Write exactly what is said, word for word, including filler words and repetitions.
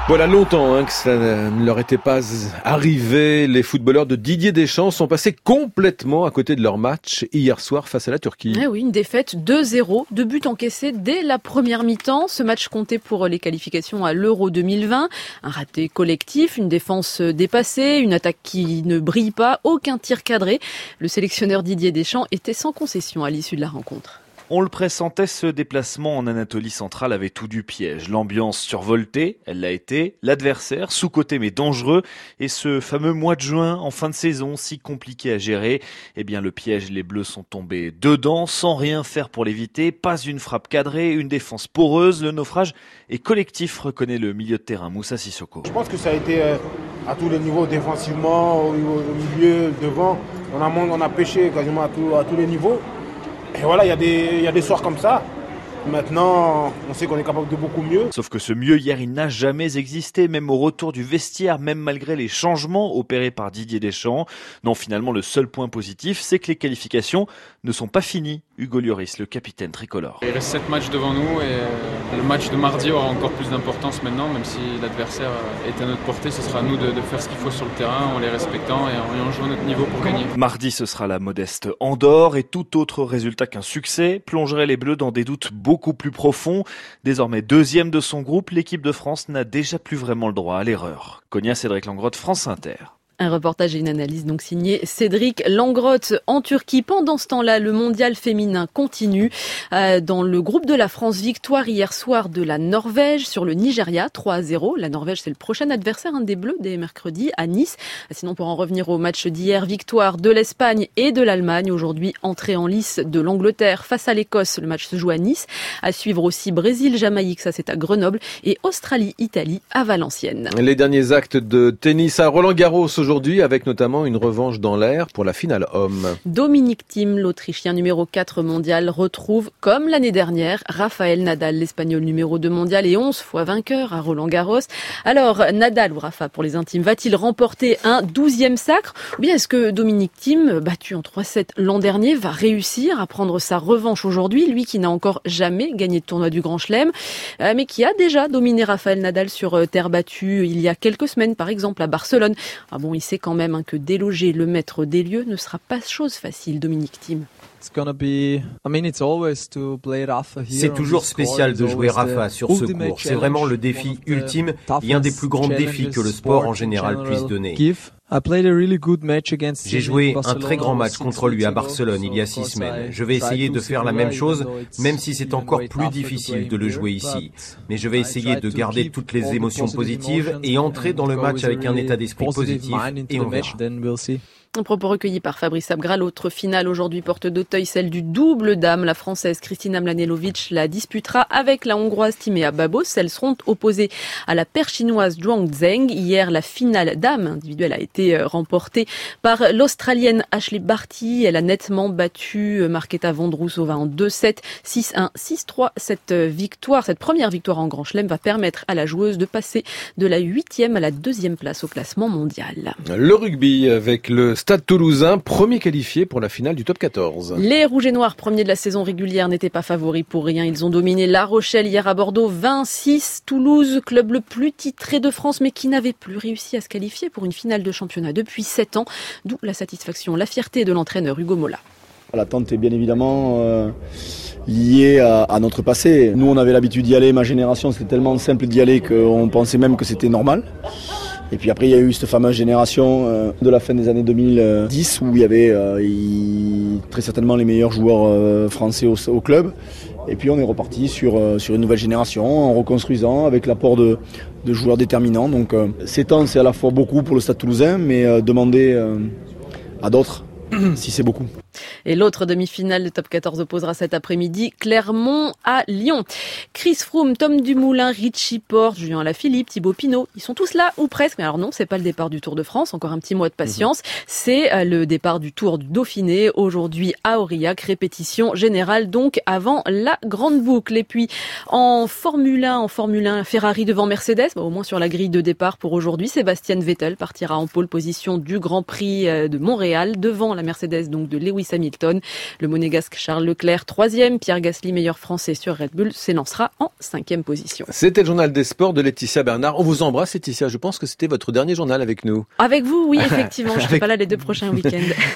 Voilà longtemps hein, que cela ne leur était pas arrivé. Les footballeurs de Didier Deschamps sont passés complètement à côté de leur match hier soir face à la Turquie. Eh oui, une défaite deux zéro, deux buts encaissés dès la première mi-temps. Ce match comptait pour les qualifications à l'Euro deux mille vingt. Un raté collectif, une défense dépassée, une attaque qui ne brille pas, aucun tir cadré. Le sélectionneur Didier Deschamps était sans concession à l'issue de la rencontre. On le pressentait, ce déplacement en Anatolie centrale avait tout du piège. L'ambiance survoltée, elle l'a été, l'adversaire sous-coté mais dangereux, et ce fameux mois de juin en fin de saison si compliqué à gérer. Eh bien le piège, les Bleus sont tombés dedans sans rien faire pour l'éviter, pas une frappe cadrée, une défense poreuse, le naufrage est collectif, reconnaît le milieu de terrain Moussa Sissoko. Je pense que ça a été à tous les niveaux, défensivement, au milieu, devant, on a, on a pêché quasiment à, tout, à tous les niveaux. Et voilà, il y a des, il y a des soirs comme ça. Maintenant, on sait qu'on est capable de beaucoup mieux. Sauf que ce mieux hier, il n'a jamais existé, même au retour du vestiaire, même malgré les changements opérés par Didier Deschamps. Non, finalement, le seul point positif, c'est que les qualifications ne sont pas finies. Hugo Lloris, le capitaine tricolore. Il reste sept matchs devant nous et le match de mardi aura encore plus d'importance maintenant, même si l'adversaire est à notre portée. Ce sera à nous de, de faire ce qu'il faut sur le terrain en les respectant et en, en jouant notre niveau pour gagner. Mardi, ce sera la modeste Andorre et tout autre résultat qu'un succès plongerait les Bleus dans des doutes beaucoup plus profonds. Désormais deuxième de son groupe, l'équipe de France n'a déjà plus vraiment le droit à l'erreur. Cognac, Cédric Langrotte, France Inter. Un reportage et une analyse donc signé Cédric Langrotte en Turquie. Pendant ce temps-là, le mondial féminin continue. Euh, dans le groupe de la France, victoire hier soir de la Norvège sur le Nigeria, trois à zéro. La Norvège, c'est le prochain adversaire hein, des Bleus dès mercredi à Nice. Sinon, pour en revenir au match d'hier, victoire de l'Espagne et de l'Allemagne. Aujourd'hui, entrée en lice de l'Angleterre face à l'Écosse. Le match se joue à Nice. À suivre aussi Brésil-Jamaïque, ça c'est à Grenoble. Et Australie-Italie à Valenciennes. Les derniers actes de tennis à Roland-Garros aujourd'hui, avec notamment une revanche dans l'air pour la finale homme. Dominic Thiem, l'Autrichien numéro quatre mondial, retrouve, comme l'année dernière, Rafael Nadal, l'Espagnol numéro deux mondial et onze fois vainqueur à Roland-Garros. Alors, Nadal ou Rafa pour les intimes, va-t-il remporter un douzième sacre? Ou bien est-ce que Dominic Thiem, battu en trois sept l'an dernier, va réussir à prendre sa revanche aujourd'hui, lui qui n'a encore jamais gagné de tournoi du Grand Chelem, mais qui a déjà dominé Rafael Nadal sur terre battue il y a quelques semaines, par exemple à Barcelone. Ah bon, il sait quand même hein, que déloger le maître des lieux ne sera pas chose facile, Dominic Thiem. C'est toujours spécial de jouer Rafa sur ce court. C'est vraiment le défi ultime et un des plus grands défis que le sport en général puisse donner. J'ai joué un très grand match contre lui à Barcelone il y a six semaines. Je vais essayer de faire la même chose, même si c'est encore plus difficile de le jouer ici. Mais je vais essayer de garder toutes les émotions positives et entrer dans le match avec un état d'esprit positif et on verra. Un propos recueilli par Fabrice Abgral. L'autre finale aujourd'hui porte d'Auteuil, celle du double dame. La Française Kristina Mladenovic la disputera avec la Hongroise Timea Babos. Elles seront opposées à la paire chinoise Zhuang Zheng. Hier, la finale dame individuelle a été remportée par l'Australienne Ashley Barty. Elle a nettement battu Marketa Vondrousova en deux sept, six un, six trois. Cette victoire, cette première victoire en Grand Chelem va permettre à la joueuse de passer de la huitième à la deuxième place au classement mondial. Le rugby avec le Stade Toulousain, premier qualifié pour la finale du top quatorze. Les Rouges et Noirs, premiers de la saison régulière, n'étaient pas favoris pour rien. Ils ont dominé La Rochelle hier à Bordeaux, vingt six. Toulouse, club le plus titré de France, mais qui n'avait plus réussi à se qualifier pour une finale de championnat depuis sept ans. D'où la satisfaction, la fierté de l'entraîneur Hugo Mola. L'attente est bien évidemment euh, liée à, à notre passé. Nous, on avait l'habitude d'y aller. Ma génération, c'était tellement simple d'y aller qu'on pensait même que c'était normal. Et puis après, il y a eu cette fameuse génération euh, de la fin des années deux mille dix où il y avait euh, il, très certainement les meilleurs joueurs euh, français au, au club. Et puis on est reparti sur, euh, sur une nouvelle génération en reconstruisant avec l'apport de, de joueurs déterminants. Donc euh, sept ans, c'est à la fois beaucoup pour le Stade Toulousain, mais euh, demander euh, à d'autres si c'est beaucoup. Et l'autre demi-finale de top quatorze opposera cet après-midi Clermont à Lyon. Chris Froome, Tom Dumoulin, Richie Porte, Julien Alaphilippe, Thibaut Pinot, ils sont tous là ou presque. Mais alors non, c'est pas le départ du Tour de France, encore un petit mois de patience. Mmh. C'est le départ du Tour du Dauphiné aujourd'hui à Aurillac, répétition générale donc avant la grande boucle. Et puis en Formule un, en Formule un, Ferrari devant Mercedes, bah, au moins sur la grille de départ pour aujourd'hui, Sébastien Vettel partira en pole position du Grand Prix de Montréal devant la Mercedes donc de Lewis Lewis Hamilton. Le monégasque Charles Leclerc, troisième. Pierre Gasly, meilleur français sur Red Bull, s'élancera en cinquième position. C'était le journal des sports de Laetitia Bernard. On vous embrasse, Laetitia. Je pense que c'était votre dernier journal avec nous. Avec vous, oui, effectivement. Je ne serai pas là les deux prochains week-ends.